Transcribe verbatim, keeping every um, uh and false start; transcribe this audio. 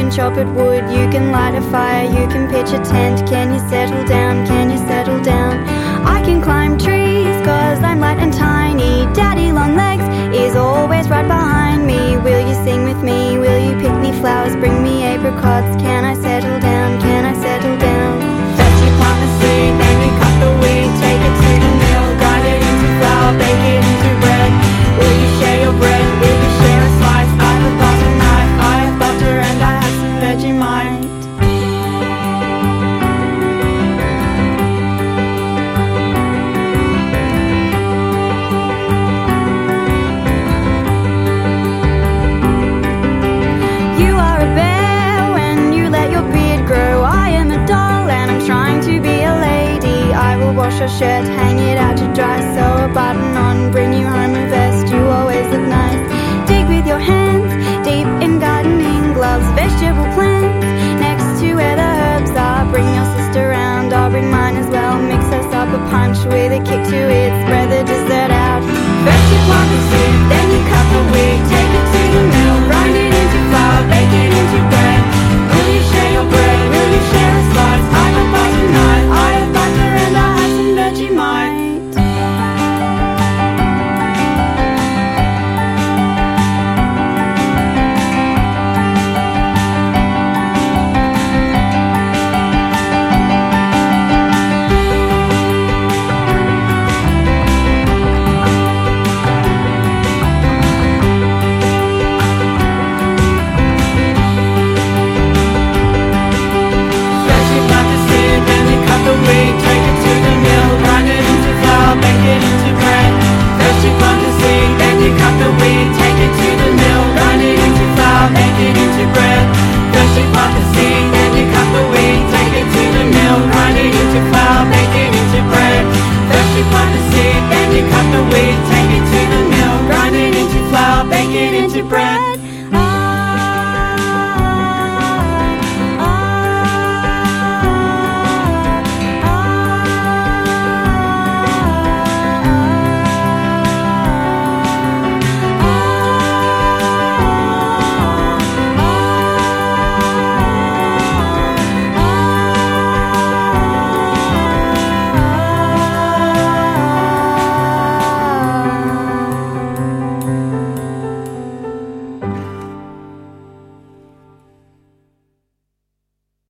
can chop it wood, you can light a fire, you can pitch a tent. Can you settle down, can you settle down? I can climb trees, cause I'm light and tiny. Daddy long legs is always right behind me. Will you sing with me, will you pick me flowers, bring me apricots? Can I settle down, can I settle down? First you plant the seed, then you cut the weed. Take it to the mill, grind it into flour, bake it into bread. Will you share your bread, will you share a slice? I have a butter knife, I have butter and I have some Vegemite. You are a bear when you let your beard grow. I am a doll and I'm trying to be a lady. I will wash your shirt, hang it out to dry, sew a button on, bring you home a vest. You always look nice. Dig with your hands, deep in gardening gloves. Vegetable plants next to where the herbs are. Bring your sister round, I'll bring mine as well. Mix us up a punch with a kick to it, spread the dessert out. First you plant the seed, then you cut the weed. Take